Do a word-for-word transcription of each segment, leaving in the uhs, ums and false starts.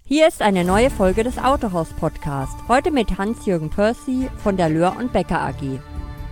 Hier ist eine neue Folge des Autohaus-Podcast. Heute mit Hans-Jürgen Pörsi von der Löhr und Becker A G.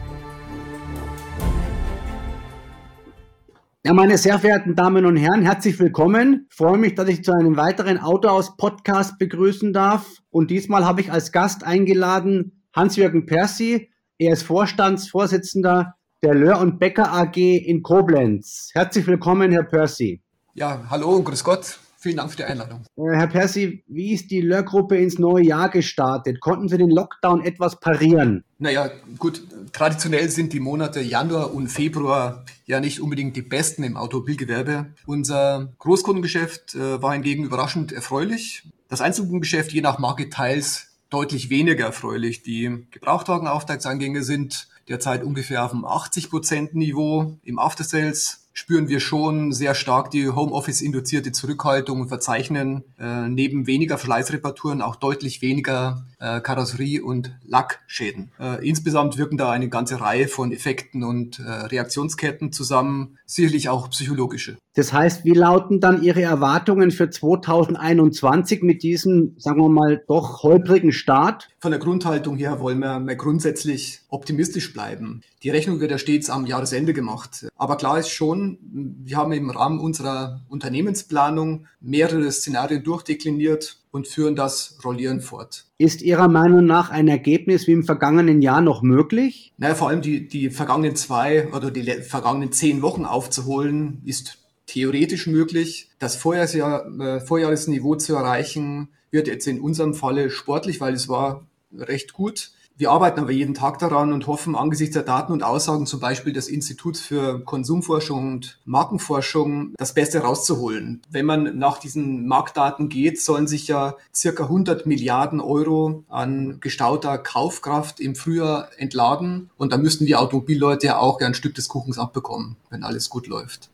Ja, meine sehr verehrten Damen und Herren, herzlich willkommen. Ich freue mich, dass ich zu einem weiteren Autohaus-Podcast begrüßen darf. Und diesmal habe ich als Gast eingeladen Hans-Jürgen Pörsi. Er ist Vorstandsvorsitzender der Löhr und Becker A G in Koblenz. Herzlich willkommen, Herr Pörsi. Ja, hallo und grüß Gott. Vielen Dank für die Einladung. Herr Pörsi, wie ist die Löhr-Gruppe ins neue Jahr gestartet? Konnten Sie den Lockdown etwas parieren? Naja, gut, traditionell sind die Monate Januar und Februar ja nicht unbedingt die besten im Automobilgewerbe. Unser Großkundengeschäft äh, war hingegen überraschend erfreulich. Das Einzelkundengeschäft je nach Marke teils deutlich weniger erfreulich. Die Gebrauchtwagenauftragseingänge sind derzeit ungefähr auf dem achtzig Prozent Niveau. Im Aftersales spüren wir schon sehr stark die Homeoffice-induzierte Zurückhaltung und verzeichnen äh, neben weniger Verschleißreparaturen auch deutlich weniger äh, Karosserie- und Lackschäden. Äh, insgesamt wirken da eine ganze Reihe von Effekten und äh, Reaktionsketten zusammen, sicherlich auch psychologische. Das heißt, wie lauten dann Ihre Erwartungen für zweitausendeinundzwanzig mit diesem, sagen wir mal, doch holprigen Start? Von der Grundhaltung her wollen wir mehr grundsätzlich optimistisch bleiben. Die Rechnung wird ja stets am Jahresende gemacht. Aber klar ist schon, wir haben im Rahmen unserer Unternehmensplanung mehrere Szenarien durchdekliniert und führen das rollierend fort. Ist Ihrer Meinung nach ein Ergebnis wie im vergangenen Jahr noch möglich? Naja, vor allem die, die vergangenen zwei oder die vergangenen zehn Wochen aufzuholen, ist theoretisch möglich. Das Vorjahresjahr, äh, Vorjahresniveau zu erreichen, wird jetzt in unserem Falle sportlich, weil es war recht gut. Wir arbeiten aber jeden Tag daran und hoffen angesichts der Daten und Aussagen zum Beispiel des Instituts für Konsumforschung und Markenforschung das Beste rauszuholen. Wenn man nach diesen Marktdaten geht, sollen sich ja circa hundert Milliarden Euro an gestauter Kaufkraft im Frühjahr entladen. Und da müssten wir Automobilleute ja auch ein Stück des Kuchens abbekommen, wenn alles gut läuft.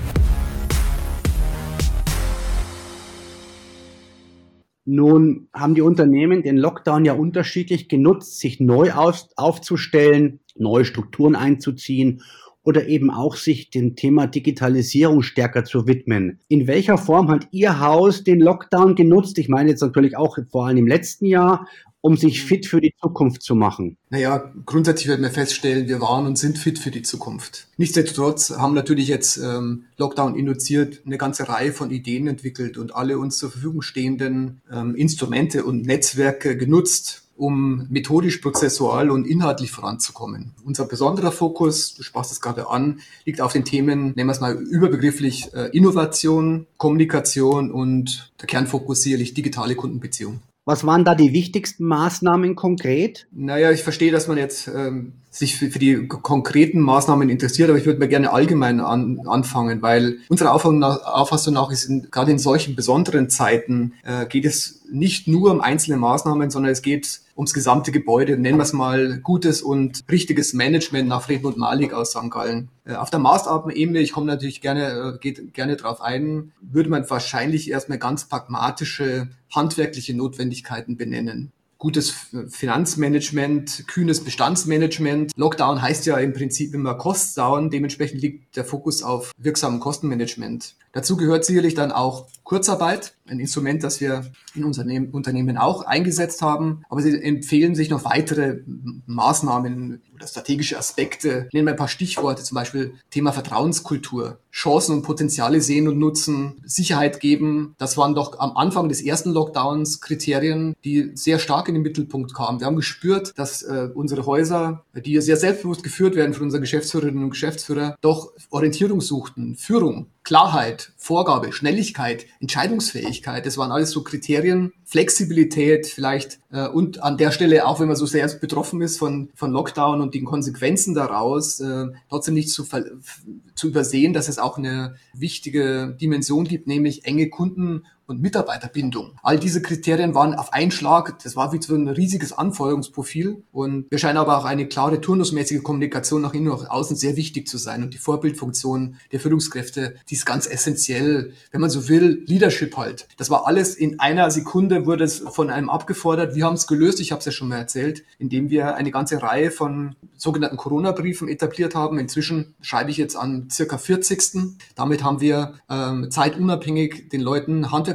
Nun haben die Unternehmen den Lockdown ja unterschiedlich genutzt, sich neu auf, aufzustellen, neue Strukturen einzuziehen oder eben auch sich dem Thema Digitalisierung stärker zu widmen. In welcher Form hat Ihr Haus den Lockdown genutzt? Ich meine jetzt natürlich auch vor allem im letzten Jahr, um sich fit für die Zukunft zu machen? Naja, grundsätzlich werden wir feststellen, wir waren und sind fit für die Zukunft. Nichtsdestotrotz haben natürlich jetzt ähm, Lockdown induziert eine ganze Reihe von Ideen entwickelt und alle uns zur Verfügung stehenden ähm, Instrumente und Netzwerke genutzt, um methodisch, prozessual und inhaltlich voranzukommen. Unser besonderer Fokus, du sprachst es gerade an, liegt auf den Themen, nennen wir es mal überbegrifflich, äh, Innovation, Kommunikation und der Kernfokus sicherlich digitale Kundenbeziehung. Was waren da die wichtigsten Maßnahmen konkret? Naja, ich verstehe, dass man jetzt ähm, sich für, für die konkreten Maßnahmen interessiert, aber ich würde mir gerne allgemein an, anfangen, weil unserer Auffassung nach, Auffassung nach ist in, gerade in solchen besonderen Zeiten äh, geht es nicht nur um einzelne Maßnahmen, sondern es geht ums gesamte Gebäude, nennen wir es mal gutes und richtiges Management nach Friedmund Malik aus Sankt Gallen. Äh, auf der Maßnahmenebene, ich komme natürlich gerne, äh, geht gerne drauf ein, würde man wahrscheinlich erstmal ganz pragmatische handwerkliche Notwendigkeiten benennen. Gutes Finanzmanagement, kühnes Bestandsmanagement. Lockdown heißt ja im Prinzip immer Cost down. Dementsprechend liegt der Fokus auf wirksamem Kostenmanagement. Dazu gehört sicherlich dann auch Kurzarbeit, ein Instrument, das wir in unseren Unternehmen auch eingesetzt haben. Aber sie empfehlen sich noch weitere Maßnahmen oder strategische Aspekte. Nennen wir ein paar Stichworte, zum Beispiel Thema Vertrauenskultur. Chancen und Potenziale sehen und nutzen, Sicherheit geben. Das waren doch am Anfang des ersten Lockdowns Kriterien, die sehr stark in den Mittelpunkt kamen. Wir haben gespürt, dass äh, unsere Häuser, die ja sehr selbstbewusst geführt werden von unseren Geschäftsführerinnen und Geschäftsführern, doch Orientierung suchten, Führung, Klarheit, Vorgabe, Schnelligkeit, Entscheidungsfähigkeit. Das waren alles so Kriterien, Flexibilität vielleicht äh, und an der Stelle, auch wenn man so sehr betroffen ist von von Lockdown und den Konsequenzen daraus, äh, trotzdem nicht zu, zu übersehen, dass es auch eine wichtige Dimension gibt, nämlich enge Kunden- und Mitarbeiterbindung. All diese Kriterien waren auf einen Schlag, das war wie so ein riesiges Anforderungsprofil und wir scheinen aber auch eine klare turnusmäßige Kommunikation nach innen und nach außen sehr wichtig zu sein und die Vorbildfunktion der Führungskräfte, die ist ganz essentiell, wenn man so will, Leadership halt. Das war alles in einer Sekunde, wurde es von einem abgefordert. Wir haben es gelöst, ich habe es ja schon mal erzählt, indem wir eine ganze Reihe von sogenannten Corona-Briefen etabliert haben. Inzwischen schreibe ich jetzt an circa vierzigsten. Damit haben wir ähm, zeitunabhängig den Leuten Handwerks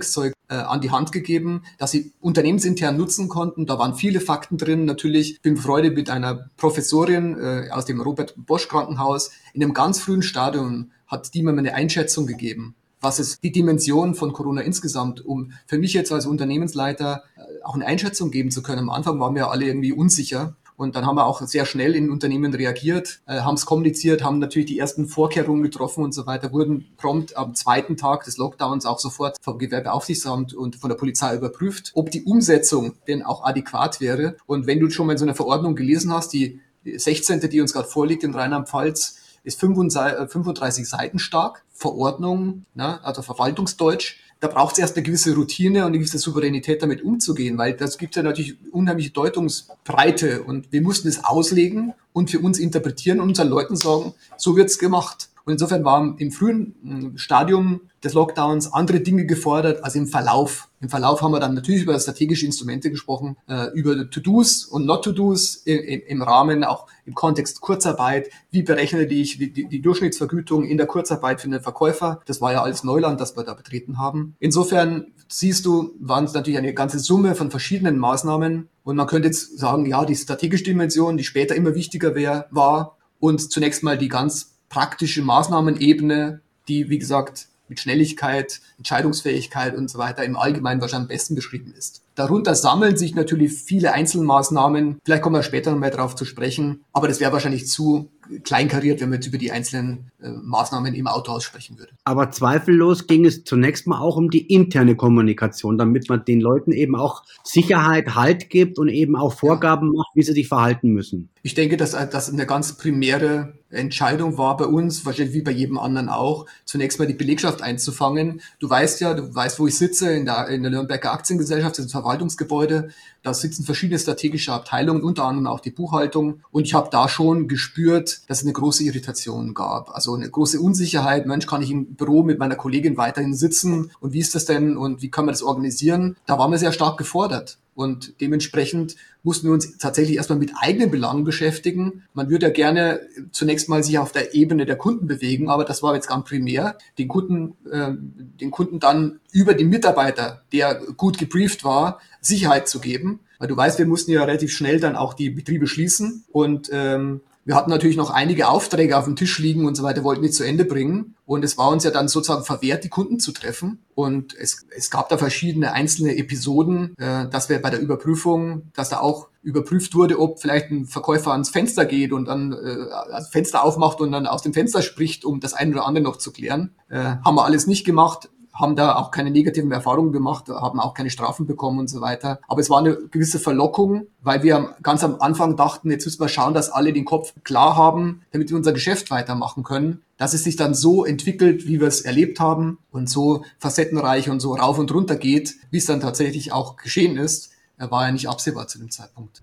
Handwerkszeug äh, an die Hand gegeben, das sie unternehmensintern nutzen konnten. Da waren viele Fakten drin. Natürlich, ich bin befreundet mit einer Professorin äh, aus dem Robert-Bosch-Krankenhaus. In einem ganz frühen Stadium hat die mir eine Einschätzung gegeben, was ist die Dimension von Corona insgesamt, um für mich jetzt als Unternehmensleiter auch eine Einschätzung geben zu können. Am Anfang waren wir alle irgendwie unsicher und dann haben wir auch sehr schnell in Unternehmen reagiert, äh, haben es kommuniziert, haben natürlich die ersten Vorkehrungen getroffen und so weiter, wurden prompt am zweiten Tag des Lockdowns auch sofort vom Gewerbeaufsichtsamt und von der Polizei überprüft, ob die Umsetzung denn auch adäquat wäre. Und wenn du schon mal in so einer Verordnung gelesen hast, die sechzehnte, die uns gerade vorliegt in Rheinland-Pfalz, ist fünfunddreißig Seiten stark, Verordnung, ne, also Verwaltungsdeutsch. Da braucht es erst eine gewisse Routine und eine gewisse Souveränität, damit umzugehen, weil das gibt ja natürlich unheimliche Deutungsbreite und wir mussten es auslegen und für uns interpretieren und unseren Leuten sagen, so wird's gemacht. Und insofern waren im frühen Stadium des Lockdowns andere Dinge gefordert als im Verlauf. Im Verlauf haben wir dann natürlich über strategische Instrumente gesprochen, äh, über To-Dos und Not-To-Dos im, im Rahmen, auch im Kontext Kurzarbeit. Wie berechne ich die, die, die Durchschnittsvergütung in der Kurzarbeit für den Verkäufer? Das war ja alles Neuland, das wir da betreten haben. Insofern siehst du, waren es natürlich eine ganze Summe von verschiedenen Maßnahmen. Und man könnte jetzt sagen, ja, die strategische Dimension, die später immer wichtiger wär, war und zunächst mal die ganz praktische Maßnahmenebene, die, wie gesagt, mit Schnelligkeit, Entscheidungsfähigkeit und so weiter im Allgemeinen wahrscheinlich am besten beschrieben ist. Darunter sammeln sich natürlich viele Einzelmaßnahmen. Vielleicht kommen wir später noch mehr darauf zu sprechen. Aber das wäre wahrscheinlich zu kleinkariert, wenn man jetzt über die einzelnen äh, Maßnahmen im Autohaus sprechen würde. Aber zweifellos ging es zunächst mal auch um die interne Kommunikation, damit man den Leuten eben auch Sicherheit, Halt gibt und eben auch Vorgaben macht, wie sie sich verhalten müssen. Ich denke, dass das eine ganz primäre Entscheidung war bei uns, wahrscheinlich wie bei jedem anderen auch, zunächst mal die Belegschaft einzufangen. Du weißt ja, du weißt, wo ich sitze, in der, in der Nürnberger Aktiengesellschaft, das ist ein Verwaltungsgebäude. Da sitzen verschiedene strategische Abteilungen, unter anderem auch die Buchhaltung. Und ich habe da schon gespürt, dass es eine große Irritation gab. Also eine große Unsicherheit. Mensch, kann ich im Büro mit meiner Kollegin weiterhin sitzen? Und wie ist das denn? Und wie kann man das organisieren? Da waren wir sehr stark gefordert. Und dementsprechend mussten wir uns tatsächlich erstmal mit eigenen Belangen beschäftigen. Man würde ja gerne zunächst mal sich auf der Ebene der Kunden bewegen, aber das war jetzt ganz primär, den Kunden, äh, den Kunden dann über den Mitarbeiter, der gut gebrieft war, Sicherheit zu geben. Weil du weißt, wir mussten ja relativ schnell dann auch die Betriebe schließen und ähm, wir hatten natürlich noch einige Aufträge auf dem Tisch liegen und so weiter, wollten die zu Ende bringen. Und es war uns ja dann sozusagen verwehrt, die Kunden zu treffen. Und es, es gab da verschiedene einzelne Episoden, äh, dass wir bei der Überprüfung, dass da auch überprüft wurde, ob vielleicht ein Verkäufer ans Fenster geht und dann äh, das Fenster aufmacht und dann aus dem Fenster spricht, um das eine oder andere noch zu klären. Äh, haben wir alles nicht gemacht. Haben da auch keine negativen Erfahrungen gemacht, haben auch keine Strafen bekommen und so weiter. Aber es war eine gewisse Verlockung, weil wir ganz am Anfang dachten, jetzt müssen wir schauen, dass alle den Kopf klar haben, damit wir unser Geschäft weitermachen können. Dass es sich dann so entwickelt, wie wir es erlebt haben und so facettenreich und so rauf und runter geht, wie es dann tatsächlich auch geschehen ist, war ja nicht absehbar zu dem Zeitpunkt.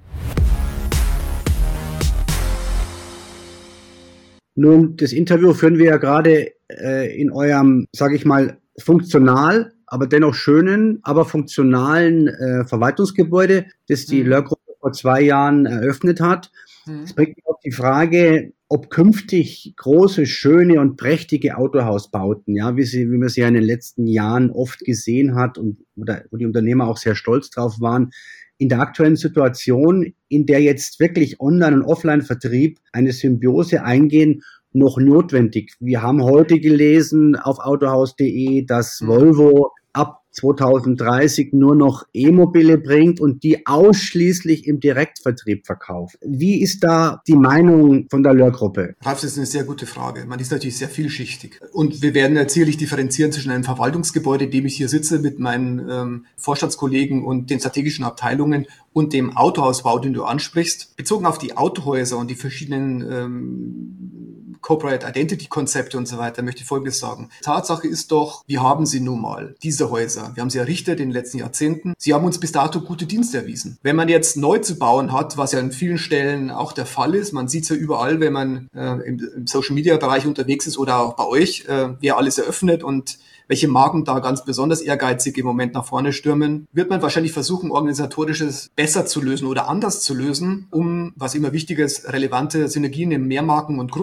Nun, das Interview führen wir ja gerade äh, in eurem, sage ich mal, funktional, aber dennoch schönen, aber funktionalen äh, Verwaltungsgebäude, das die mhm. Lörr-Gruppe vor zwei Jahren eröffnet hat. Mhm. Das bringt mich auf die Frage, ob künftig große, schöne und prächtige Autohausbauten, ja, wie sie, wie man sie ja in den letzten Jahren oft gesehen hat und oder, wo die Unternehmer auch sehr stolz drauf waren, in der aktuellen Situation, in der jetzt wirklich Online- und Offline-Vertrieb eine Symbiose eingehen, noch notwendig. Wir haben heute gelesen auf autohaus punkt de, dass Volvo ab zwanzig dreißig nur noch E-Mobile bringt und die ausschließlich im Direktvertrieb verkauft. Wie ist da die Meinung von der Lörr-Gruppe? Ralf, das ist eine sehr gute Frage. Man ist natürlich sehr vielschichtig. Und wir werden natürlich differenzieren zwischen einem Verwaltungsgebäude, in dem ich hier sitze mit meinen ähm, Vorstandskollegen und den strategischen Abteilungen und dem Autohausbau, den du ansprichst. Bezogen auf die Autohäuser und die verschiedenen ähm, Corporate Identity Konzepte und so weiter, möchte ich Folgendes sagen. Tatsache ist doch, wir haben sie nun mal, diese Häuser. Wir haben sie errichtet in den letzten Jahrzehnten. Sie haben uns bis dato gute Dienste erwiesen. Wenn man jetzt neu zu bauen hat, was ja an vielen Stellen auch der Fall ist, man sieht es ja überall, wenn man äh, im, im Social Media Bereich unterwegs ist oder auch bei euch, äh, wer alles eröffnet und welche Marken da ganz besonders ehrgeizig im Moment nach vorne stürmen, wird man wahrscheinlich versuchen, organisatorisches besser zu lösen oder anders zu lösen, um, was immer wichtig ist, relevante Synergien in Mehrmarken- und Gruppenkonstellationen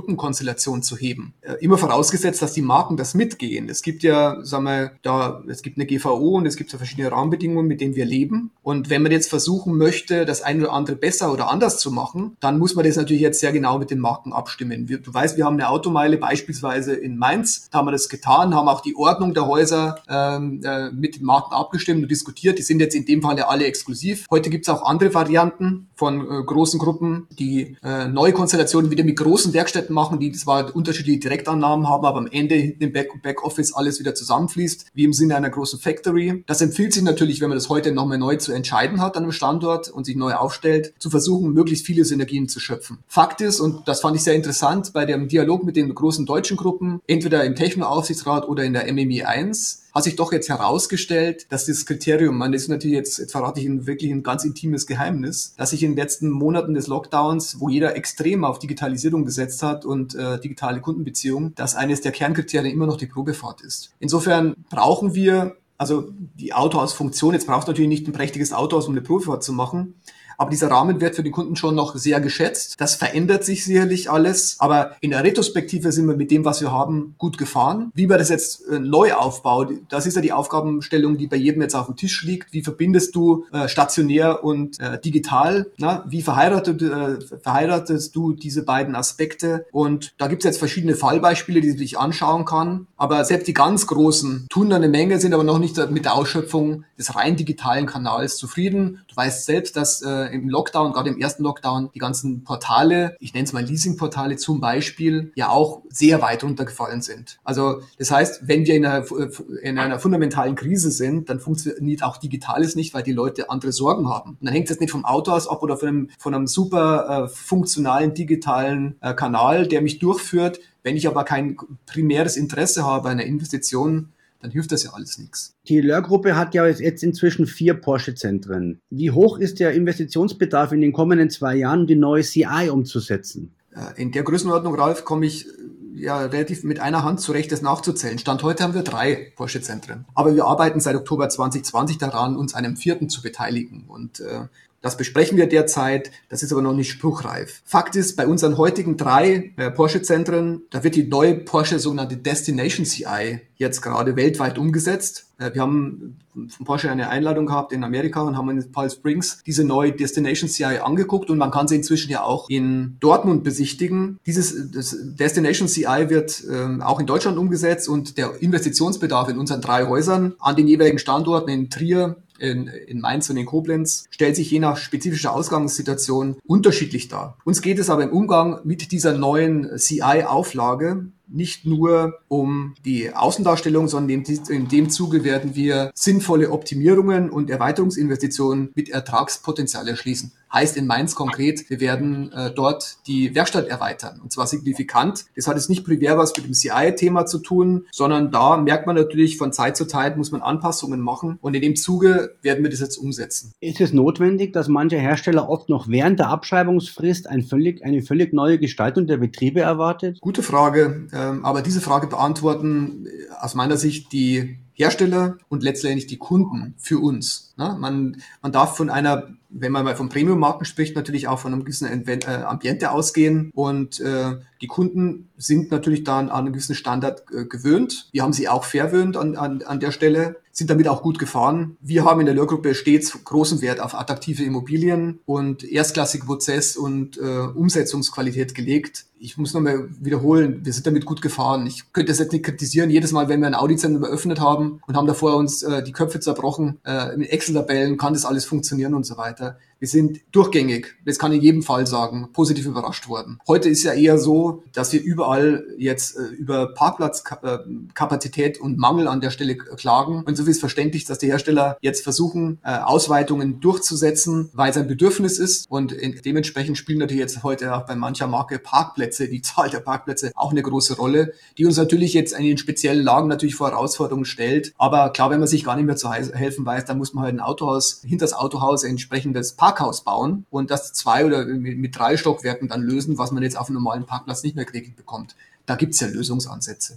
Kundenkonstellation zu heben. Äh, immer vorausgesetzt, dass die Marken das mitgehen. Es gibt ja, sagen wir, da, es gibt eine G V O und es gibt so verschiedene Rahmenbedingungen, mit denen wir leben. Und wenn man jetzt versuchen möchte, das eine oder andere besser oder anders zu machen, dann muss man das natürlich jetzt sehr genau mit den Marken abstimmen. Wir, du weißt, wir haben eine Automeile beispielsweise in Mainz, da haben wir das getan, haben auch die Ordnung der Häuser ähm, äh, mit den Marken abgestimmt und diskutiert. Die sind jetzt in dem Fall ja alle exklusiv. Heute gibt es auch andere Varianten von äh, großen Gruppen, die äh, neue Konstellationen wieder mit großen Werkstätten machen, die zwar unterschiedliche Direktannahmen haben, aber am Ende hinten im Back- Backoffice alles wieder zusammenfließt, wie im Sinne einer großen Factory. Das empfiehlt sich natürlich, wenn man das heute nochmal neu zu entscheiden hat an einem Standort und sich neu aufstellt, zu versuchen, möglichst viele Synergien zu schöpfen. Fakt ist, und das fand ich sehr interessant, bei dem Dialog mit den großen deutschen Gruppen, entweder im Techno-Aufsichtsrat oder in der M M I eins, hat sich doch jetzt herausgestellt, dass das Kriterium, man das ist natürlich jetzt, jetzt verrate ich Ihnen wirklich ein ganz intimes Geheimnis, dass sich in den letzten Monaten des Lockdowns, wo jeder extrem auf Digitalisierung gesetzt hat und äh, digitale Kundenbeziehungen, dass eines der Kernkriterien immer noch die Probefahrt ist. Insofern brauchen wir, also die Autohausfunktion, jetzt braucht natürlich nicht ein prächtiges Autohaus, um eine Probefahrt zu machen, aber dieser Rahmen wird für den Kunden schon noch sehr geschätzt. Das verändert sich sicherlich alles. Aber in der Retrospektive sind wir mit dem, was wir haben, gut gefahren. Wie man das jetzt äh, neu aufbaut, das ist ja die Aufgabenstellung, die bei jedem jetzt auf dem Tisch liegt. Wie verbindest du äh, stationär und äh, digital? Na? Wie verheiratet, äh, verheiratest du diese beiden Aspekte? Und da gibt es jetzt verschiedene Fallbeispiele, die man sich anschauen kann. Aber selbst die ganz Großen tun da eine Menge, sind aber noch nicht mit der Ausschöpfung des rein digitalen Kanals zufrieden. Du weißt selbst, dass äh, im Lockdown, gerade im ersten Lockdown, die ganzen Portale, ich nenne es mal Leasingportale zum Beispiel, ja auch sehr weit runtergefallen sind. Also das heißt, wenn wir in einer, in einer fundamentalen Krise sind, dann funktioniert auch Digitales nicht, weil die Leute andere Sorgen haben. Und dann hängt es nicht vom Autohaus ab oder von einem, von einem super äh, funktionalen digitalen äh, Kanal, der mich durchführt. Wenn ich aber kein primäres Interesse habe an einer Investition, dann hilft das ja alles nichts. Die Löhr-Gruppe hat ja jetzt inzwischen vier Porsche-Zentren. Wie hoch ist der Investitionsbedarf in den kommenden zwei Jahren, um die neue C I umzusetzen? In der Größenordnung, Ralf, komme ich ja relativ mit einer Hand zurecht, das nachzuzählen. Stand heute haben wir drei Porsche-Zentren. Aber wir arbeiten seit Oktober zwanzig zwanzig daran, uns einem vierten zu beteiligen. Und äh, das besprechen wir derzeit, das ist aber noch nicht spruchreif. Fakt ist, bei unseren heutigen drei äh, Porsche-Zentren, da wird die neue Porsche sogenannte Destination C I jetzt gerade weltweit umgesetzt. Äh, wir haben von Porsche eine Einladung gehabt in Amerika und haben in Palm Springs diese neue Destination C I angeguckt und man kann sie inzwischen ja auch in Dortmund besichtigen. Dieses das Destination C I wird ähm, auch in Deutschland umgesetzt und der Investitionsbedarf in unseren drei Häusern an den jeweiligen Standorten in Trier, In, in Mainz und in Koblenz stellt sich je nach spezifischer Ausgangssituation unterschiedlich dar. Uns geht es aber im Umgang mit dieser neuen C I-Auflage nicht nur um die Außendarstellung, sondern in, in dem Zuge werden wir sinnvolle Optimierungen und Erweiterungsinvestitionen mit Ertragspotenzial erschließen. Heißt in Mainz konkret, wir werden äh, dort die Werkstatt erweitern und zwar signifikant. Das hat jetzt nicht primär was mit dem C I-Thema zu tun, sondern da merkt man natürlich von Zeit zu Zeit muss man Anpassungen machen und in dem Zuge werden wir das jetzt umsetzen. Ist es notwendig, dass manche Hersteller oft noch während der Abschreibungsfrist ein völlig, eine völlig neue Gestaltung der Betriebe erwartet? Gute Frage, ähm, aber diese Frage beantworten aus meiner Sicht die Hersteller und letztendlich die Kunden für uns. Ne? Man, man darf von einer, wenn man mal von Premium-Marken spricht, natürlich auch von einem gewissen Ambiente ausgehen und äh, die Kunden sind natürlich dann an einen gewissen Standard äh, gewöhnt. Wir haben sie auch verwöhnt an, an, an der Stelle, sind damit auch gut gefahren. Wir haben in der Löhr-Gruppe stets großen Wert auf attraktive Immobilien und erstklassige Prozess- und äh, Umsetzungsqualität gelegt. Ich muss nochmal wiederholen, wir sind damit gut gefahren. Ich könnte das jetzt nicht kritisieren. Jedes Mal, wenn wir ein Audi-Zentrum eröffnet haben und haben davor uns äh, die Köpfe zerbrochen, äh, mit Excel-Tabellen, kann das alles funktionieren und so weiter. Wir sind durchgängig, das kann ich in jedem Fall sagen, positiv überrascht worden. Heute ist ja eher so, dass wir überall jetzt äh, über Parkplatzkapazität und Mangel an der Stelle klagen. Und so ist verständlich, dass die Hersteller jetzt versuchen, äh, Ausweitungen durchzusetzen, weil es ein Bedürfnis ist. Und in, dementsprechend spielen natürlich jetzt heute auch bei mancher Marke Parkplätze, die Zahl der Parkplätze auch eine große Rolle, die uns natürlich jetzt in den speziellen Lagen natürlich vor Herausforderungen stellt. Aber klar, wenn man sich gar nicht mehr zu helfen weiß, dann muss man halt ein Autohaus, hinter das Autohaus ein entsprechendes Parkhaus bauen und das zwei oder mit, mit drei Stockwerken dann lösen, was man jetzt auf einem normalen Parkplatz nicht mehr geregelt bekommt. Da gibt es ja Lösungsansätze.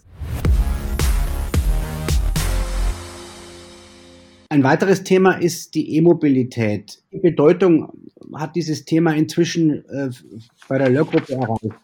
Ein weiteres Thema ist die E-Mobilität. Die Bedeutung hat dieses Thema inzwischen äh, bei der Löhr-Gruppe erreicht?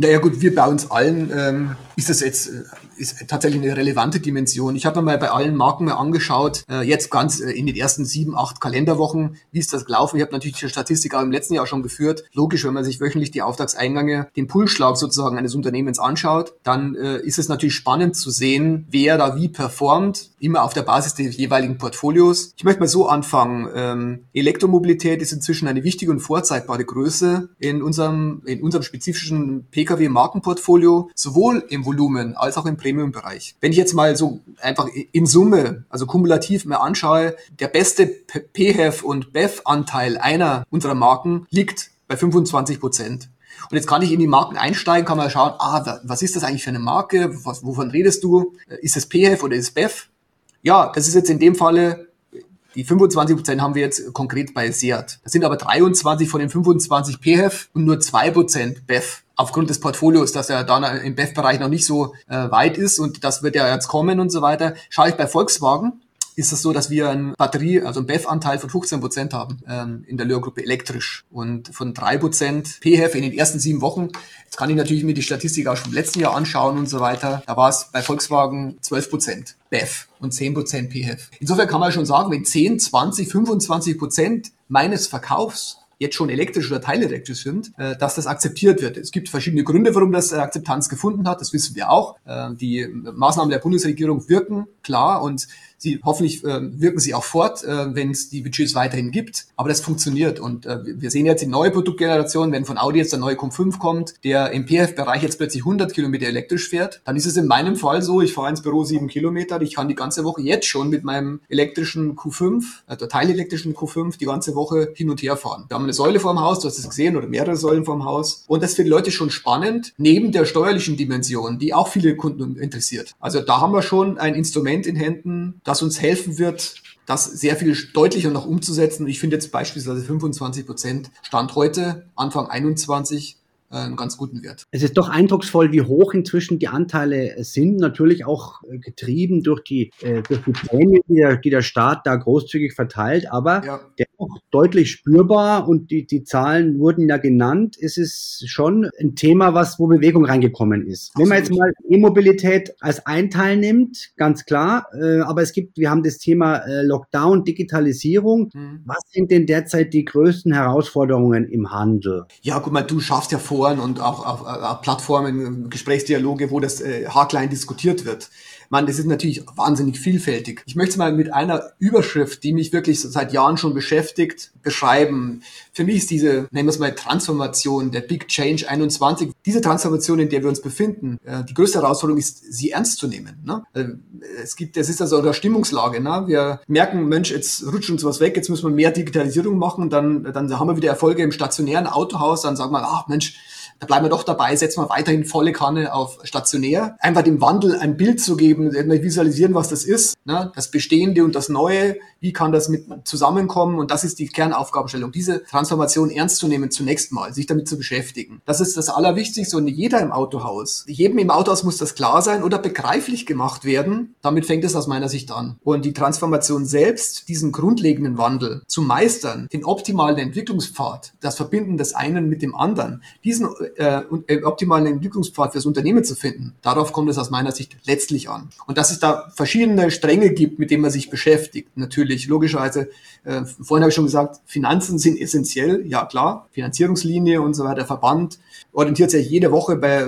Naja gut, wir bei uns allen ähm, ist das jetzt ist tatsächlich eine relevante Dimension. Ich habe mir mal bei allen Marken mal angeschaut, äh, jetzt ganz äh, in den ersten sieben, acht Kalenderwochen, wie ist das gelaufen. Ich habe natürlich die Statistik auch im letzten Jahr schon geführt. Logisch, wenn man sich wöchentlich die Auftragseingänge, den Pulsschlag sozusagen eines Unternehmens anschaut, dann äh, ist es natürlich spannend zu sehen, wer da wie performt, immer auf der Basis des jeweiligen Portfolios. Ich möchte mal so anfangen. Ähm, Elektromobilität ist inzwischen eine wichtige und vorzeigbare Größe in unserem, in unserem spezifischen P K W-Markenportfolio, sowohl im Volumen als auch im Premium-Bereich. Wenn ich jetzt mal so einfach in Summe, also kumulativ mir anschaue, der beste P H E V und B E V-Anteil einer unserer Marken liegt bei fünfundzwanzig Prozent. Und jetzt kann ich in die Marken einsteigen, kann mal schauen, ah, was ist das eigentlich für eine Marke? Was, wovon redest du? Ist es P H E V oder ist es B E V? Ja, das ist jetzt in dem Falle, die fünfundzwanzig Prozent haben wir jetzt konkret bei Seat. Das sind aber dreiundzwanzig von den fünfundzwanzig P H E V und nur zwei Prozent B E V. Aufgrund des Portfolios, dass er dann im B E V-Bereich noch nicht so äh, weit ist und das wird ja jetzt kommen und so weiter. Schaue ich bei Volkswagen, ist es so, dass wir ein Batterie, also einen B E V-Anteil von fünfzehn Prozent haben ähm, in der Lear-Gruppe elektrisch und von drei Prozent P H E V in den ersten sieben Wochen. Jetzt kann ich natürlich mir die Statistik auch schon vom letzten Jahr anschauen und so weiter. Da war es bei Volkswagen zwölf Prozent B E V und zehn Prozent P H E V. Insofern kann man schon sagen, wenn zehn, zwanzig, fünfundzwanzig Prozent meines Verkaufs jetzt schon elektrisch oder teilelektrisch sind, äh, dass das akzeptiert wird. Es gibt verschiedene Gründe, warum das äh, Akzeptanz gefunden hat. Das wissen wir auch. Äh, die Maßnahmen der Bundesregierung wirken, klar, und sie hoffentlich äh, wirken sie auch fort, äh, wenn es die Budgets weiterhin gibt. Aber das funktioniert. Und äh, wir sehen jetzt die neue Produktgeneration, wenn von Audi jetzt der neue Q fünf kommt, der im P H E V-Bereich jetzt plötzlich hundert Kilometer elektrisch fährt, dann ist es in meinem Fall so, ich fahre ins Büro sieben Kilometer, ich kann die ganze Woche jetzt schon mit meinem elektrischen Q fünf, äh, teilelektrischen Q fünf, die ganze Woche hin und her fahren. Wir haben eine Säule vorm Haus, du hast es gesehen, oder mehrere Säulen vorm Haus. Und das ist für die Leute schon spannend, neben der steuerlichen Dimension, die auch viele Kunden interessiert. Also da haben wir schon ein Instrument in Händen, das uns helfen wird, das sehr viel deutlicher noch umzusetzen. Ich finde jetzt beispielsweise fünfundzwanzig Prozent Stand heute, Anfang einundzwanzig, einen ganz guten Wert. Es ist doch eindrucksvoll, wie hoch inzwischen die Anteile sind, natürlich auch getrieben durch die, äh, durch die Prämie, die der, die der Staat da großzügig verteilt, aber ja, dennoch deutlich spürbar, und die, die Zahlen wurden ja genannt. Es ist schon ein Thema, was, wo Bewegung reingekommen ist. Absolut. Wenn man jetzt mal E-Mobilität als ein Teil nimmt, ganz klar, äh, aber es gibt, wir haben das Thema äh, Lockdown, Digitalisierung. Hm. Was sind denn derzeit die größten Herausforderungen im Handel? Ja, guck mal, du schaffst ja vor, und auch auf, auf Plattformen, Gesprächsdialoge, wo das äh, haarklein diskutiert wird. Man, das ist natürlich wahnsinnig vielfältig. Ich möchte es mal mit einer Überschrift, die mich wirklich seit Jahren schon beschäftigt, beschreiben. Für mich ist diese, nennen wir es mal, Transformation, der Big Change einundzwanzig, diese Transformation, in der wir uns befinden, äh, die größte Herausforderung ist, sie ernst zu nehmen. Ne? Äh, es gibt, es ist also eine Stimmungslage. Ne? Wir merken, Mensch, jetzt rutscht uns was weg, jetzt müssen wir mehr Digitalisierung machen, dann, dann haben wir wieder Erfolge im stationären Autohaus, dann sagen wir, ach Mensch, da bleiben wir doch dabei, setzen wir weiterhin volle Kanne auf stationär. Einfach dem Wandel ein Bild zu geben, visualisieren, was das ist, ne? Das Bestehende und das Neue, wie kann das mit zusammenkommen? Und das ist die Kernaufgabenstellung, diese Transformation ernst zu nehmen zunächst mal, sich damit zu beschäftigen. Das ist das Allerwichtigste, und jeder im Autohaus, jedem im Autohaus muss das klar sein oder begreiflich gemacht werden. Damit fängt es aus meiner Sicht an. Und die Transformation selbst, diesen grundlegenden Wandel zu meistern, den optimalen Entwicklungspfad, das Verbinden des einen mit dem anderen, diesen äh, optimalen Entwicklungspfad fürs Unternehmen zu finden, darauf kommt es aus meiner Sicht letztlich an. Und dass es da verschiedene Stränge gibt, mit denen man sich beschäftigt, natürlich, logischerweise, äh, vorhin habe ich schon gesagt, Finanzen sind essentiell, ja klar, Finanzierungslinie und so weiter, Verband orientiert sich jede Woche bei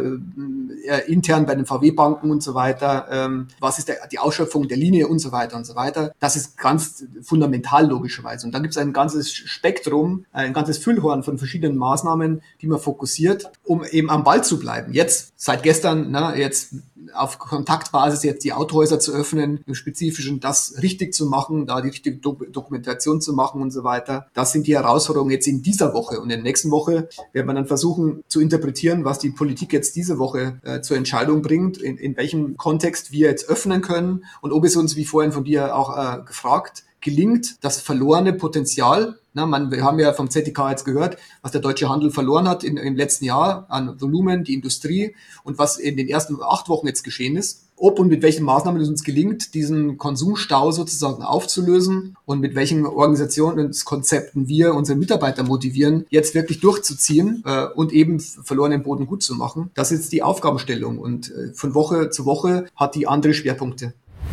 äh, intern bei den V W-Banken und so weiter, ähm, was ist der, die Ausschöpfung der Linie und so weiter und so weiter. Das ist ganz fundamental logischerweise. Und dann gibt es ein ganzes Spektrum, ein ganzes Füllhorn von verschiedenen Maßnahmen, die man fokussiert, um eben am Ball zu bleiben. Jetzt, seit gestern, na, jetzt auf Kontaktbasis jetzt die Autohäuser zu öffnen, im Spezifischen das richtig zu machen, da die richtige Do- Dokumentation zu machen und so weiter. Das sind die Herausforderungen jetzt in dieser Woche. Und in der nächsten Woche werden wir dann versuchen zu interpretieren, was die Politik jetzt diese Woche äh, zur Entscheidung bringt, in, in welchem Kontext wir jetzt öffnen können und ob es uns, wie vorhin von dir auch äh, gefragt, gelingt, das verlorene Potenzial, na, man, wir haben ja vom Z D K jetzt gehört, was der deutsche Handel verloren hat in, im letzten Jahr an Volumen, die Industrie, und was in den ersten acht Wochen jetzt geschehen ist. ob und mit welchen Maßnahmen es uns gelingt, diesen Konsumstau sozusagen aufzulösen und mit welchen Organisationskonzepten wir unsere Mitarbeiter motivieren, jetzt wirklich durchzuziehen äh, und eben verlorenen Boden gut zu machen. Das ist die Aufgabenstellung und äh, von Woche zu Woche hat die andere Schwerpunkte.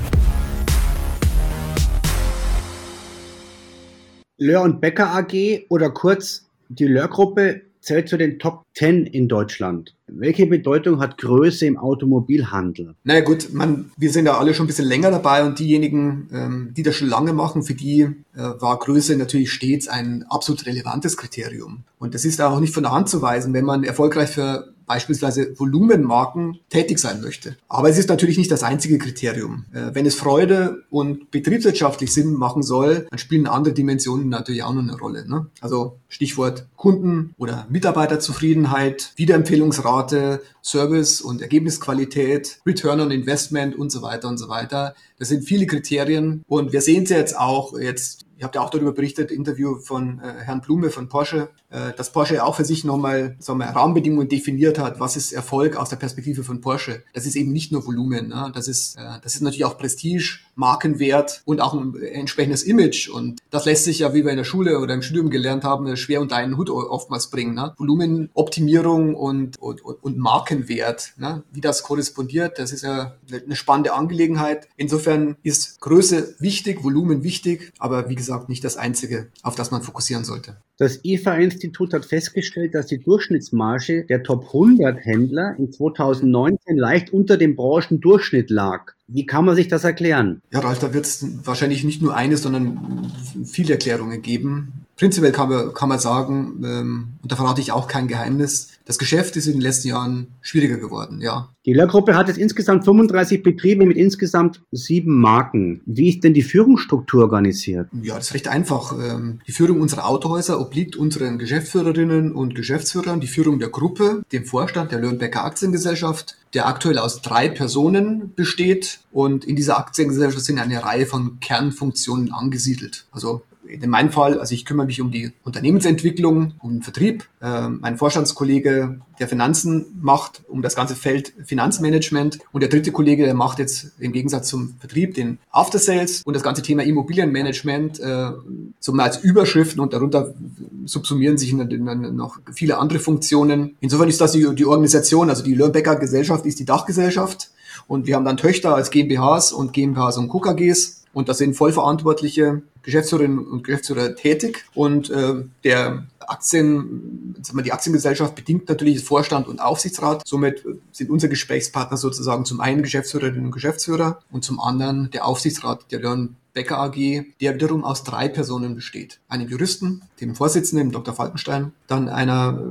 Löhr und Becker A G oder kurz die Löhr-Gruppe zählt zu den Top zehn in Deutschland. Welche Bedeutung hat Größe im Automobilhandel? Naja gut, man, wir sind ja alle schon ein bisschen länger dabei und diejenigen, ähm, die das schon lange machen, für die äh, war Größe natürlich stets ein absolut relevantes Kriterium. Und das ist auch nicht von der Hand zu weisen, wenn man erfolgreich für beispielsweise Volumenmarken tätig sein möchte. Aber es ist natürlich nicht das einzige Kriterium. Äh, wenn es Freude und betriebswirtschaftlich Sinn machen soll, dann spielen andere Dimensionen natürlich auch noch eine Rolle. Ne? Also Stichwort Kunden- oder Mitarbeiterzufriedenheit, Wiederempfehlungsrate, Service und Ergebnisqualität, Return on Investment und so weiter und so weiter. Das sind viele Kriterien und wir sehen es jetzt auch jetzt. Ihr habt ja auch darüber berichtet, Interview von äh, Herrn Blume von Porsche, äh, dass Porsche auch für sich nochmal sagen wir, Rahmenbedingungen definiert hat, was ist Erfolg aus der Perspektive von Porsche. Das ist eben nicht nur Volumen, ne? das ist äh, das ist natürlich auch Prestige, Markenwert und auch ein entsprechendes Image. Und das lässt sich ja, wie wir in der Schule oder im Studium gelernt haben, schwer unter einen Hut oftmals bringen. Ne? Volumenoptimierung und, und, und Markenwert, ne? Wie das korrespondiert, das ist ja eine spannende Angelegenheit. Insofern ist Größe wichtig, Volumen wichtig, aber wie gesagt, nicht das Einzige, auf das man fokussieren sollte. Das I F A-Institut hat festgestellt, dass die Durchschnittsmarge der Top hundert Händler in zweitausendneunzehn leicht unter dem Branchendurchschnitt lag. Wie kann man sich das erklären? Ja, Ralf, da wird es wahrscheinlich nicht nur eine, sondern viele Erklärungen geben. Prinzipiell kann man, kann man sagen, ähm, und da verrate ich auch kein Geheimnis, das Geschäft ist in den letzten Jahren schwieriger geworden, ja. Die Löhr-Gruppe hat jetzt insgesamt fünfunddreißig Betriebe mit insgesamt sieben Marken. Wie ist denn die Führungsstruktur organisiert? Ja, das ist recht einfach. Die Führung unserer Autohäuser obliegt unseren Geschäftsführerinnen und Geschäftsführern, die Führung der Gruppe, dem Vorstand der Löhr und Becker Aktiengesellschaft, der aktuell aus drei Personen besteht. Und in dieser Aktiengesellschaft sind eine Reihe von Kernfunktionen angesiedelt. Also in meinem Fall, also ich kümmere mich um die Unternehmensentwicklung, um den Vertrieb. Äh, mein Vorstandskollege, der Finanzen macht, um das ganze Feld Finanzmanagement. Und der dritte Kollege, der macht jetzt im Gegensatz zum Vertrieb den After Sales und das ganze Thema Immobilienmanagement, äh, so mal als Überschriften und darunter subsumieren sich noch viele andere Funktionen. Insofern ist das die, die Organisation, also die Löhr und Becker Gesellschaft ist die Dachgesellschaft. Und wir haben dann Töchter als GmbHs und GmbHs und K K Gs. Und da sind vollverantwortliche Geschäftsführerinnen und Geschäftsführer tätig. Und äh, der Aktien, sagen wir, die Aktiengesellschaft bedingt natürlich Vorstand und Aufsichtsrat. Somit sind unsere Gesprächspartner sozusagen zum einen Geschäftsführerinnen und Geschäftsführer und zum anderen der Aufsichtsrat der Löhr und Becker A G, der wiederum aus drei Personen besteht. Einem Juristen, dem Vorsitzenden, dem Doktor Falkenstein, dann einer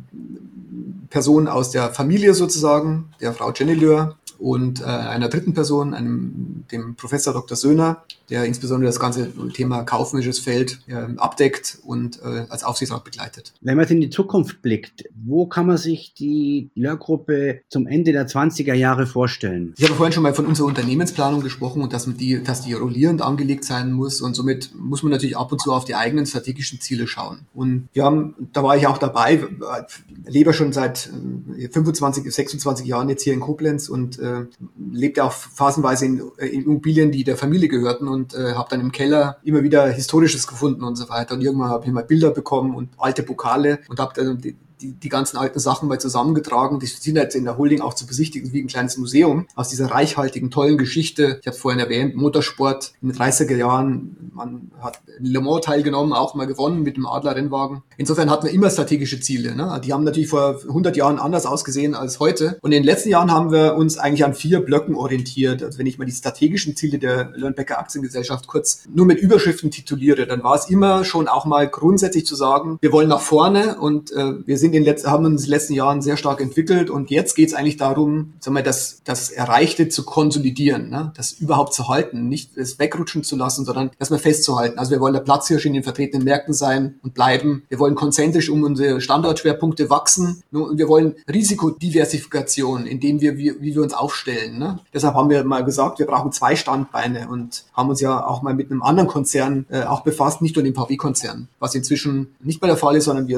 Person aus der Familie sozusagen, der Frau Jenny Löhr, und äh, einer dritten Person, einem, dem Professor Doktor Söhner, der insbesondere das ganze Thema kaufmännisches Feld äh, abdeckt und äh, als Aufsichtsrat begleitet. Wenn man jetzt in die Zukunft blickt, wo kann man sich die Löhr-Gruppe zum Ende der zwanziger Jahre vorstellen? Ich habe vorhin schon mal von unserer Unternehmensplanung gesprochen und dass die, dass die rollierend angelegt sein muss und somit muss man natürlich ab und zu auf die eigenen strategischen Ziele schauen. Und wir haben, da war ich auch dabei, lebe schon seit fünfundzwanzig, sechsundzwanzig Jahren jetzt hier in Koblenz und äh, lebte auch phasenweise in, in Immobilien, die der Familie gehörten und äh, habe dann im Keller immer wieder Historisches gefunden und so weiter. Und irgendwann habe ich mal Bilder bekommen und alte Pokale und habe dann die, die, die ganzen alten Sachen mal zusammengetragen. Die sind jetzt in der Holding auch zu besichtigen, wie ein kleines Museum aus dieser reichhaltigen, tollen Geschichte. Ich habe es vorhin erwähnt, Motorsport in den dreißiger Jahren. Man hat Le Mans teilgenommen, auch mal gewonnen mit dem Adler-Rennwagen. Insofern hatten wir immer strategische Ziele. Ne? Die haben natürlich vor hundert Jahren anders ausgesehen als heute. Und in den letzten Jahren haben wir uns eigentlich an vier Blöcken orientiert. Also wenn ich mal die strategischen Ziele der Löhr und Becker Aktiengesellschaft kurz nur mit Überschriften tituliere, dann war es immer schon auch mal grundsätzlich zu sagen, wir wollen nach vorne und äh, wir sind in den letzten, haben uns in den letzten Jahren sehr stark entwickelt und jetzt geht es eigentlich darum, sagen wir, das, das Erreichte zu konsolidieren, ne? Das überhaupt zu halten, nicht es wegrutschen zu lassen, sondern das mal festzuhalten. Also wir wollen der Platzhirsch in den vertretenen Märkten sein und bleiben. Wir wollen konzentrisch um unsere Standortschwerpunkte wachsen, ne? Und wir wollen Risikodiversifikation, indem wir, wie, wie wir uns aufstellen. Ne? Deshalb haben wir mal gesagt, wir brauchen zwei Standbeine und haben uns ja auch mal mit einem anderen Konzern äh, auch befasst, nicht nur dem V W-Konzern, was inzwischen nicht mehr der Fall ist, sondern wir sind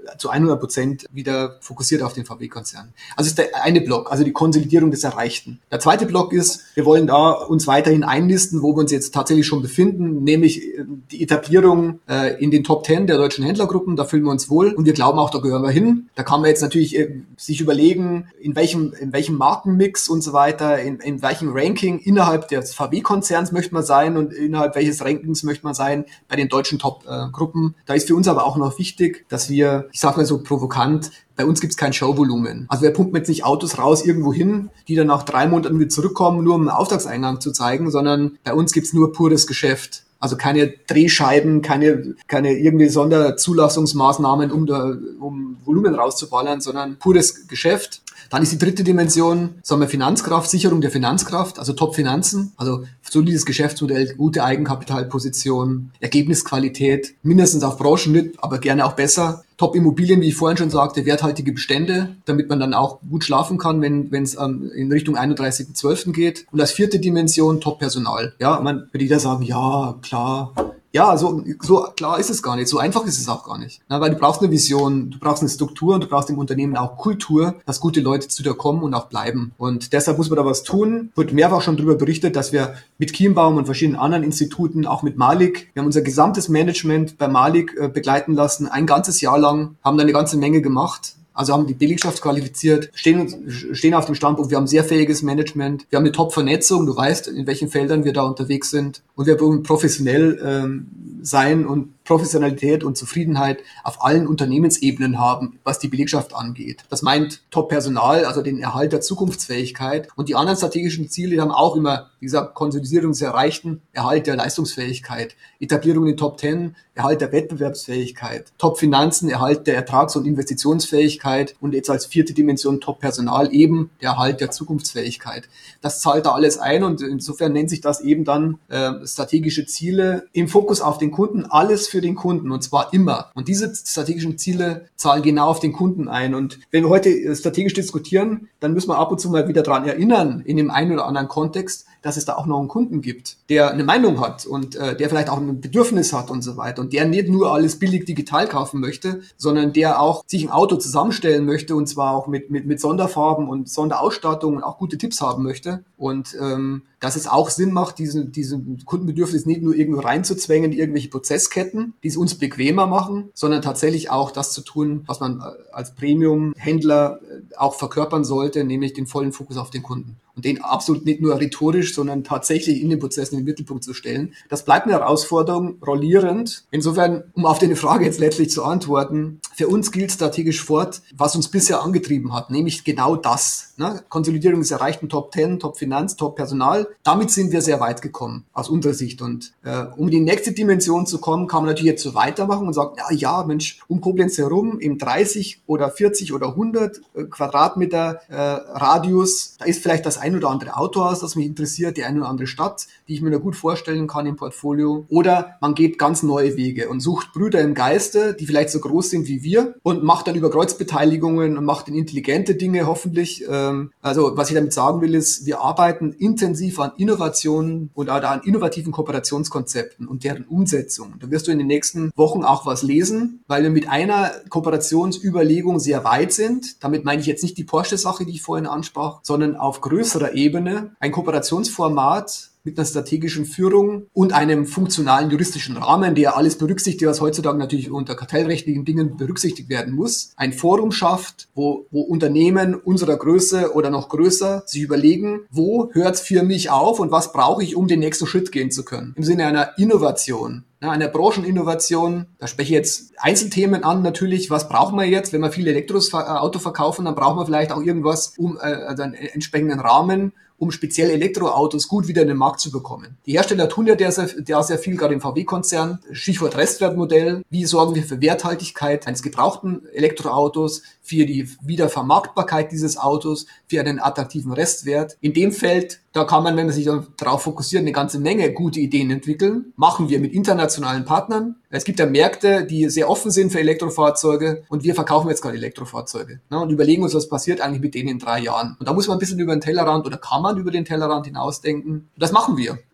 zu hundert Prozent wieder fokussiert auf den V W-Konzern. Also ist der eine Block, also die Konsolidierung des Erreichten. Der zweite Block ist, wir wollen da uns weiterhin einlisten, wo wir uns jetzt tatsächlich schon befinden, nämlich die Etablierung äh, in den Top Ten der deutschen Händlergruppen. Da fühlen wir uns wohl und wir glauben auch, da gehören wir hin. Da kann man jetzt natürlich äh, sich überlegen, in welchem in welchem Markenmix und so weiter, in, in welchem Ranking innerhalb des V W-Konzerns möchte man sein und innerhalb welches Rankings möchte man sein bei den deutschen Top-Gruppen. Äh, da ist für uns aber auch noch wichtig, dass wir, ich sage mal so provokant, bei uns gibt's kein Showvolumen. Also wir pumpen jetzt nicht Autos raus irgendwo hin, die dann nach drei Monaten wieder zurückkommen, nur um einen Auftragseingang zu zeigen, sondern bei uns gibt's nur pures Geschäft. Also keine Drehscheiben, keine keine irgendwie Sonderzulassungsmaßnahmen, um da, um Volumen rauszuballern, sondern pures Geschäft. Dann ist die dritte Dimension, sagen wir Finanzkraft, Sicherung der Finanzkraft, also Top-Finanzen, also solides Geschäftsmodell, gute Eigenkapitalposition, Ergebnisqualität, mindestens auf Branchenschnitt, aber gerne auch besser. Top-Immobilien, wie ich vorhin schon sagte, werthaltige Bestände, damit man dann auch gut schlafen kann, wenn wenn es ähm, in Richtung einunddreißigsten zwölften geht. Und als vierte Dimension Top-Personal. Ja, man würde jeder sagen, ja, klar. Ja, so, so klar ist es gar nicht. So einfach ist es auch gar nicht. Na, weil du brauchst eine Vision, du brauchst eine Struktur und du brauchst im Unternehmen auch Kultur, dass gute Leute zu dir kommen und auch bleiben. Und deshalb muss man da was tun. Wird mehrfach schon darüber berichtet, dass wir mit Kienbaum und verschiedenen anderen Instituten, auch mit Malik, wir haben unser gesamtes Management bei Malik äh, begleiten lassen, ein ganzes Jahr lang, haben da eine ganze Menge gemacht. Also haben die Belegschaft qualifiziert, stehen, stehen auf dem Standpunkt, wir haben sehr fähiges Management, wir haben eine Top-Vernetzung, du weißt, in welchen Feldern wir da unterwegs sind und wir wollen professionell ähm, sein und Professionalität und Zufriedenheit auf allen Unternehmensebenen haben, was die Belegschaft angeht. Das meint Top-Personal, also den Erhalt der Zukunftsfähigkeit. Und die anderen strategischen Ziele haben auch immer, wie gesagt, Konsolidierung des Erreichten, Erhalt der Leistungsfähigkeit, Etablierung in den Top Ten, Erhalt der Wettbewerbsfähigkeit, Top-Finanzen, Erhalt der Ertrags- und Investitionsfähigkeit und jetzt als vierte Dimension Top-Personal eben der Erhalt der Zukunftsfähigkeit. Das zahlt da alles ein und insofern nennt sich das eben dann äh, strategische Ziele im Fokus auf den Kunden, alles für den Kunden und zwar immer. Und diese strategischen Ziele zahlen genau auf den Kunden ein. Und wenn wir heute strategisch diskutieren, dann müssen wir ab und zu mal wieder daran erinnern, in dem einen oder anderen Kontext, dass es da auch noch einen Kunden gibt, der eine Meinung hat und äh, der vielleicht auch ein Bedürfnis hat und so weiter und der nicht nur alles billig digital kaufen möchte, sondern der auch sich ein Auto zusammenstellen möchte und zwar auch mit mit mit Sonderfarben und Sonderausstattung und auch gute Tipps haben möchte und ähm, dass es auch Sinn macht, diesen diesen Kundenbedürfnis nicht nur irgendwo reinzuzwängen, irgendwelche Prozessketten, die es uns bequemer machen, sondern tatsächlich auch das zu tun, was man als Premium-Händler auch verkörpern sollte, nämlich den vollen Fokus auf den Kunden. Und den absolut nicht nur rhetorisch, sondern tatsächlich in den Prozessen in den Mittelpunkt zu stellen. Das bleibt eine Herausforderung, rollierend. Insofern, um auf deine Frage jetzt letztlich zu antworten, für uns gilt strategisch fort, was uns bisher angetrieben hat, nämlich genau das. Ne? Konsolidierung des erreichten Top Ten, Top Finanz, Top Personal. Damit sind wir sehr weit gekommen, aus unserer Sicht. Und äh, um in die nächste Dimension zu kommen, kann man natürlich jetzt so weitermachen und sagen, ja, ja, Mensch, um Koblenz herum, im dreißig oder vierzig oder hundert äh, Quadratmeter äh, Radius, da ist vielleicht das ein oder andere Autohaus, das mich interessiert, die eine oder andere Stadt, die ich mir da gut vorstellen kann im Portfolio. Oder man geht ganz neue Wege und sucht Brüder im Geiste, die vielleicht so groß sind wie wir und macht dann über Kreuzbeteiligungen und macht dann intelligente Dinge hoffentlich. Also was ich damit sagen will, ist, wir arbeiten intensiv an Innovationen und auch an innovativen Kooperationskonzepten und deren Umsetzung. Da wirst du in den nächsten Wochen auch was lesen, weil wir mit einer Kooperationsüberlegung sehr weit sind. Damit meine ich jetzt nicht die Porsche-Sache, die ich vorhin ansprach, sondern auf größerer Ebene ein Kooperationsformat mit einer strategischen Führung und einem funktionalen juristischen Rahmen, der alles berücksichtigt, was heutzutage natürlich unter kartellrechtlichen Dingen berücksichtigt werden muss. Ein Forum schafft, wo, wo Unternehmen unserer Größe oder noch größer sich überlegen, wo hört es für mich auf und was brauche ich, um den nächsten Schritt gehen zu können. Im Sinne einer Innovation. Eine Brancheninnovation, da spreche ich jetzt Einzelthemen an natürlich, was brauchen wir jetzt, wenn wir viele Elektroautos verkaufen, dann brauchen wir vielleicht auch irgendwas, um äh, also einen entsprechenden Rahmen, um speziell Elektroautos gut wieder in den Markt zu bekommen. Die Hersteller tun ja der sehr, der sehr viel, gerade im V W-Konzern, Stichwort Restwertmodell. Wie sorgen wir für Werthaltigkeit eines gebrauchten Elektroautos, für die Wiedervermarktbarkeit dieses Autos, für einen attraktiven Restwert? In dem Feld, da kann man, wenn man sich darauf fokussiert, eine ganze Menge gute Ideen entwickeln. Machen wir mit internationalen Partnern. Es gibt ja Märkte, die sehr offen sind für Elektrofahrzeuge und wir verkaufen jetzt gerade Elektrofahrzeuge, ne, und überlegen uns, was passiert eigentlich mit denen in drei Jahren. Und da muss man ein bisschen über den Tellerrand oder kann man über den Tellerrand hinausdenken. Und das machen wir.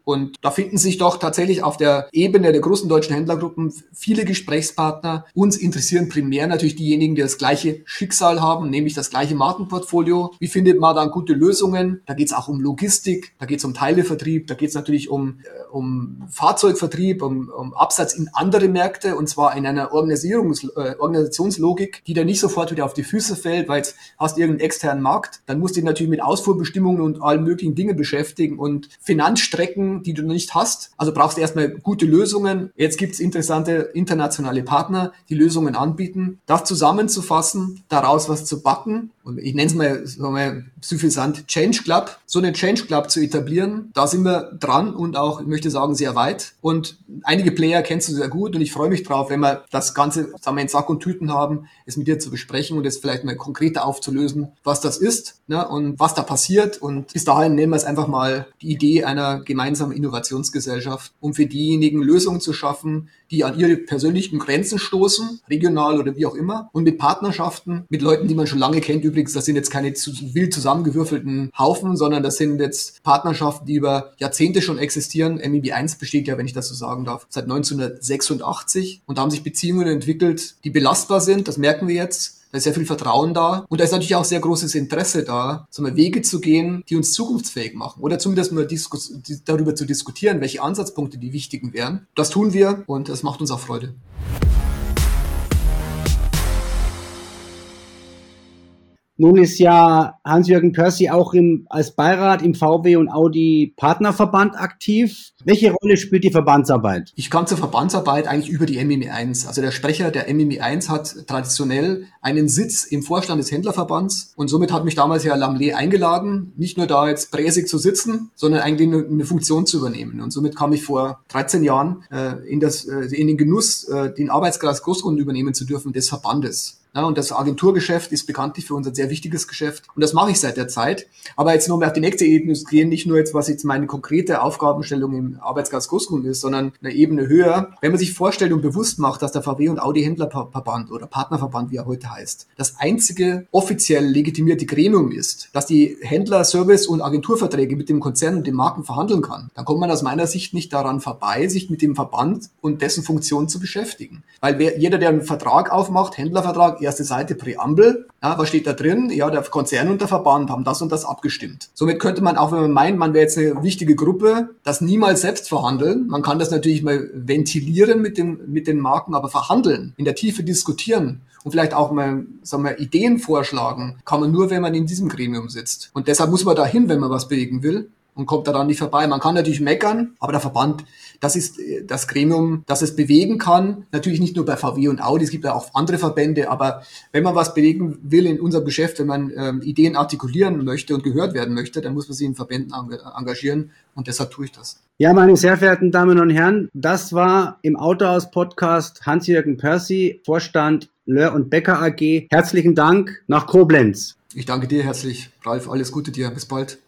Und da finden sich doch tatsächlich auf der Ebene der großen deutschen Händlergruppen viele Gesprächspartner. Uns interessieren primär natürlich diejenigen, die das gleiche Schicksal haben, nämlich das gleiche Markenportfolio. Wie findet man dann gute Lösungen? Da geht es auch um Logistik, da geht es um Teilevertrieb, da geht es natürlich um, äh, um Fahrzeugvertrieb, um, um Absatz in andere Märkte, und zwar in einer Organisierungs- äh, Organisationslogik, die dann nicht sofort wieder auf die Füße fällt, weil jetzt hast du irgendeinen externen Markt, dann musst du dich natürlich mit Ausfuhrbestimmungen und allen möglichen Dingen beschäftigen und Finanzstrecken, die du nicht hast. Also brauchst du erstmal gute Lösungen. Jetzt gibt es interessante internationale Partner, die Lösungen anbieten. Das zusammenzufassen, daraus was zu backen, und ich nenne es mal, sagen wir, suffisant Change Club, so einen Change Club zu etablieren, da sind wir dran und auch, ich möchte sagen, sehr weit. Und einige Player kennst du sehr gut und ich freue mich drauf, wenn wir das Ganze, sagen wir, in Sack und Tüten haben, es mit dir zu besprechen und es vielleicht mal konkreter aufzulösen, was das ist, ne, und was da passiert. Und bis dahin nehmen wir es einfach mal die Idee einer gemeinsamen Innovationsgesellschaft, um für diejenigen Lösungen zu schaffen, die an ihre persönlichen Grenzen stoßen, regional oder wie auch immer, und mit Partnerschaften, mit Leuten, die man schon lange kennt. Übrigens, das sind jetzt keine zu, wild zusammengewürfelten Haufen, sondern das sind jetzt Partnerschaften, die über Jahrzehnte schon existieren. M I B eins besteht ja, wenn ich das so sagen darf, seit neunzehnhundertsechsundachtzig, und da haben sich Beziehungen entwickelt, die belastbar sind, das merken wir jetzt. Da ist sehr viel Vertrauen da und da ist natürlich auch sehr großes Interesse da, so mal Wege zu gehen, die uns zukunftsfähig machen oder zumindest mal diskus- darüber zu diskutieren, welche Ansatzpunkte die wichtigen wären. Das tun wir und das macht uns auch Freude. Nun ist ja Hans-Jürgen Pörsi auch im, als Beirat im V W und Audi Partnerverband aktiv. Welche Rolle spielt die Verbandsarbeit? Ich kam zur Verbandsarbeit eigentlich über die M I M eins. Also der Sprecher der M I M eins hat traditionell einen Sitz im Vorstand des Händlerverbands und somit hat mich damals Herr Lamley eingeladen, nicht nur da jetzt präsig zu sitzen, sondern eigentlich eine, eine Funktion zu übernehmen. Und somit kam ich vor dreizehn Jahren äh, in, das, äh, in den Genuss, äh, den Arbeitskreis Großkunden übernehmen zu dürfen des Verbandes. Ja, und das Agenturgeschäft ist bekanntlich für uns ein sehr wichtiges Geschäft. Und das mache ich seit der Zeit. Aber jetzt nur mal auf die nächste Ebene gehen, nicht nur jetzt, was jetzt meine konkrete Aufgabenstellung im Arbeitskreis Großkunden ist, sondern eine Ebene höher. Wenn man sich vorstellt und bewusst macht, dass der V W und Audi Händlerverband oder Partnerverband, wie er heute heißt, das einzige offiziell legitimierte Gremium ist, dass die Händler-, Service- und Agenturverträge mit dem Konzern und den Marken verhandeln kann, dann kommt man aus meiner Sicht nicht daran vorbei, sich mit dem Verband und dessen Funktion zu beschäftigen. Weil wer, jeder, der einen Vertrag aufmacht, Händlervertrag, erste Seite Präambel, ja, was steht da drin? Ja, der Konzern und der Verband haben das und das abgestimmt. Somit könnte man, auch wenn man meint, man wäre jetzt eine wichtige Gruppe, das niemals selbst verhandeln. Man kann das natürlich mal ventilieren mit den, mit den Marken, aber verhandeln, in der Tiefe diskutieren und vielleicht auch mal, sagen wir, Ideen vorschlagen, kann man nur, wenn man in diesem Gremium sitzt. Und deshalb muss man dahin, wenn man was bewegen will. Und kommt daran nicht vorbei. Man kann natürlich meckern, aber der Verband, das ist das Gremium, das es bewegen kann. Natürlich nicht nur bei V W und Audi, es gibt ja auch andere Verbände, aber wenn man was bewegen will in unserem Geschäft, wenn man ähm, Ideen artikulieren möchte und gehört werden möchte, dann muss man sich in Verbänden engagieren und deshalb tue ich das. Ja, meine sehr verehrten Damen und Herren, das war im Autohaus-Podcast Hans-Jürgen Pörsi, Vorstand Löhr und Becker A G. Herzlichen Dank nach Koblenz. Ich danke dir herzlich, Ralf. Alles Gute dir. Bis bald.